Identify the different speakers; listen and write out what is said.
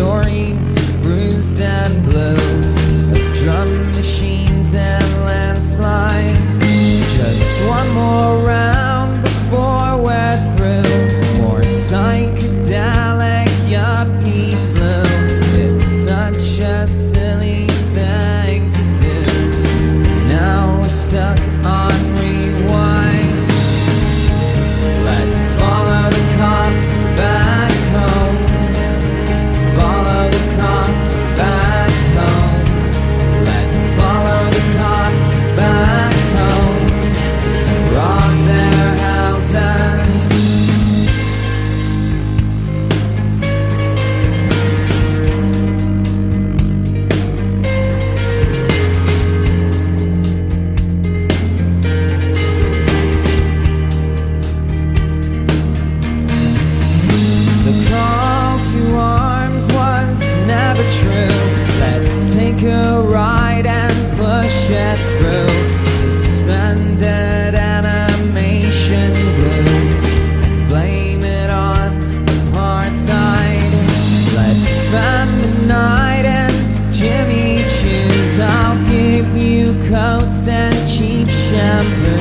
Speaker 1: stories, bruised and blue, of drum machines and landslides. Just one more round before we're through. More psychedelic yuppie flu. It's such a silly thing to do. Now we're stuck on rewind. Let's follow the cops back home. Follow the cops back home. Let's follow the cops back home. Rob their houses. The call to arms was never true. Let's take a ride and push it through. Suspended animation glue. Blame it on apartheid. Let's spend the night in Jimmy Choo's. I'll give you coats and cheap shampoo.